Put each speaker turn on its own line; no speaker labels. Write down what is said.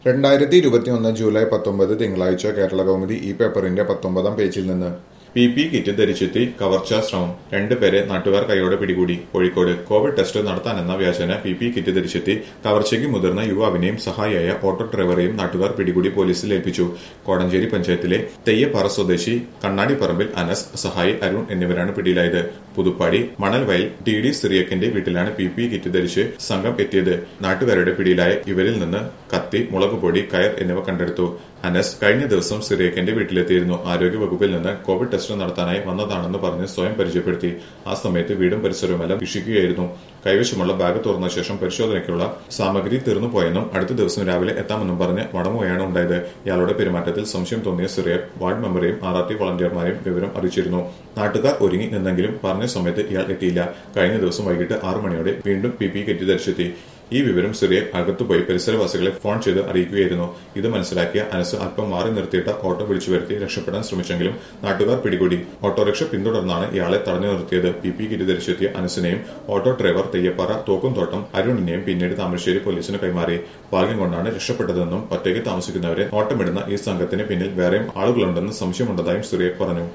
2021 July 19 തിങ്കളാഴ്ച കേരളകൗമുദി ഈ പേപ്പറിന്റെ 19-ാം പേജിൽ നിന്ന് പി കിറ്റ് ധരിച്ചെത്തി കവർച്ചാ ശ്രമം രണ്ടുപേരെ നാട്ടുകാർ കൈയോടെ പിടികൂടി. കോഴിക്കോട് കോവിഡ് ടെസ്റ്റ് നടത്താനെന്ന വ്യാജേന പി കിറ്റ് ധരിച്ചെത്തി കവർച്ചയ്ക്ക് മുതിർന്ന യുവാവിനെയും സഹായിയായ ഓട്ടോ ഡ്രൈവറെയും നാട്ടുകാർ പിടികൂടി പോലീസിൽ ഏൽപ്പിച്ചു. കോടഞ്ചേരി പഞ്ചായത്തിലെ തെയ്യപ്പാറ സ്വദേശി കണ്ണാടിപ്പറമ്പിൽ അനസ്, സഹായി അരുൺ എന്നിവരാണ് പിടിയിലായത്. പുതുപ്പാടി മണൽവയൽ ടി സിറിയക്കിന്റെ വീട്ടിലാണ് പി കിറ്റ് ധരിച്ച് സംഘം എത്തിയത്. നാട്ടുകാരുടെ പിടിയിലായ ഇവരിൽ നിന്ന് കത്തി, മുളകുപൊടി, കയർ എന്നിവ കണ്ടെടുത്തു. അനസ് കഴിഞ്ഞ ദിവസം സിറിയക്കിന്റെ വീട്ടിലെത്തിയിരുന്നു. ആരോഗ്യവകുപ്പിൽ നിന്ന് കോവിഡ് ടെസ്റ്റ് നടത്താനായി വന്നതാണെന്ന് പറഞ്ഞ് സ്വയം പരിചയപ്പെടുത്തി. ആ സമയത്ത് വീടും പരിസരവുമെല്ലാം വീക്ഷിക്കുകയായിരുന്നു. കൈവശമുള്ള ബാഗ് തുറന്ന ശേഷം പരിശോധനയ്ക്കുള്ള സാമഗ്രി തീർന്നുപോയെന്നും അടുത്ത ദിവസം രാവിലെ എത്താമെന്നും പറഞ്ഞ് മടങ്ങുകയാണ് ഉണ്ടായത്. ഇയാളുടെ പെരുമാറ്റത്തിൽ സംശയം തോന്നിയ സിറിയക് വാർഡ് മെമ്പറെയും RRT വളണ്ടിയർമാരെയും വിവരം അറിയിച്ചിരുന്നു. നാട്ടുകാർ ഒരുങ്ങി നിന്നെങ്കിലും പറഞ്ഞ സമയത്ത് ഇയാൾ എത്തിയില്ല. കഴിഞ്ഞ ദിവസം വൈകിട്ട് 6 മണിയോടെ വീണ്ടും പി കിറ്റ് ധരിച്ചെത്തി. ഈ വിവരം സിറിയക് അകത്തുപോയി പരിസരവാസികളെ ഫോൺ ചെയ്ത് അറിയിക്കുകയായിരുന്നു. ഇത് മനസ്സിലാക്കിയ അനസ് അല്പം മാറി നിർത്തിയിട്ട ഓട്ടോ വിളിച്ചു വരുത്തി രക്ഷപ്പെടാൻ ശ്രമിച്ചെങ്കിലും നാട്ടുകാർ പിടികൂടി. ഓട്ടോറിക്ഷ പിന്തുടർന്നാണ് ഇയാളെ തടഞ്ഞു നിർത്തിയത്. പി കിറ്റ് ധരിച്ചെത്തിയ അനസിനെയും ഓട്ടോ ഡ്രൈവർ തെയ്യപ്പാറ തോക്കുംതോട്ടം അരുണിനെയും പിന്നീട് താമരശ്ശേരി പോലീസിന് കൈമാറി. ഭാഗ്യം കൊണ്ടാണ് രക്ഷപ്പെട്ടതെന്നും ഒറ്റയ്ക്ക് താമസിക്കുന്നവരെ നോട്ടമിടുന്ന ഈ സംഘത്തിന് പിന്നിൽ വേറെയും ആളുകളുണ്ടെന്ന് സംശയമുണ്ടതായും സിറിയക് പറഞ്ഞു.